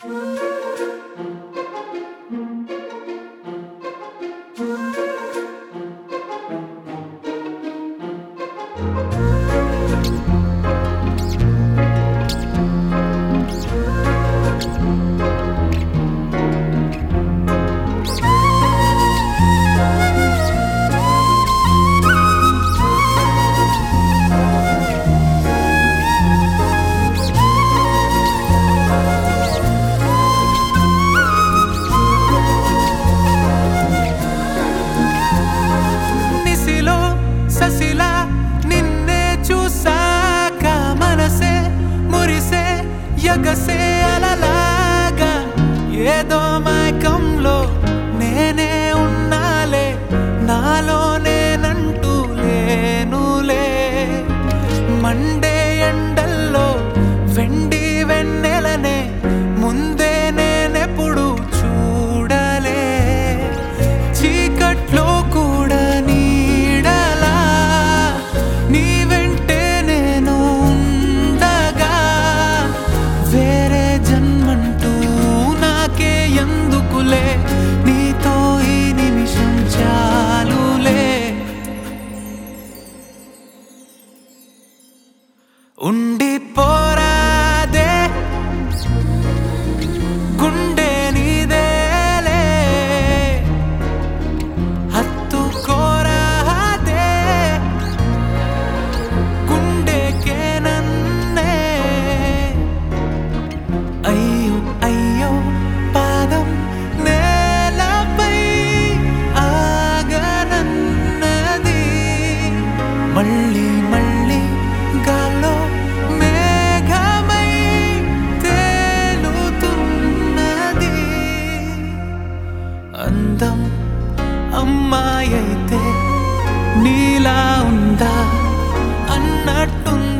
ససిలా నిన్నే చూసాక మనసే మురిసే ఎగసే అలలాగా ఏదో మైకంలో నేనే ఉన్నాలే నాలో నేనంటూ లేనులే మండే ఎండల్లో వెండి వెన్నెలనే ముందే నేనెప్పుడు చూడలే చీకట్లో కూడా నీతో ఈ నిమిషం చాలులే ఉండిపోరాదే గుండె నీదేలే హత్తుకోరాదే గుండెకే నన్నే అయ్యో అయ్యో పాదం మళ్ళీ మళ్ళీ గాల్లో మేఘమై తేలుతున్నది అందం అమ్మాయి అయితే నీలా ఉందా అన్నట్టు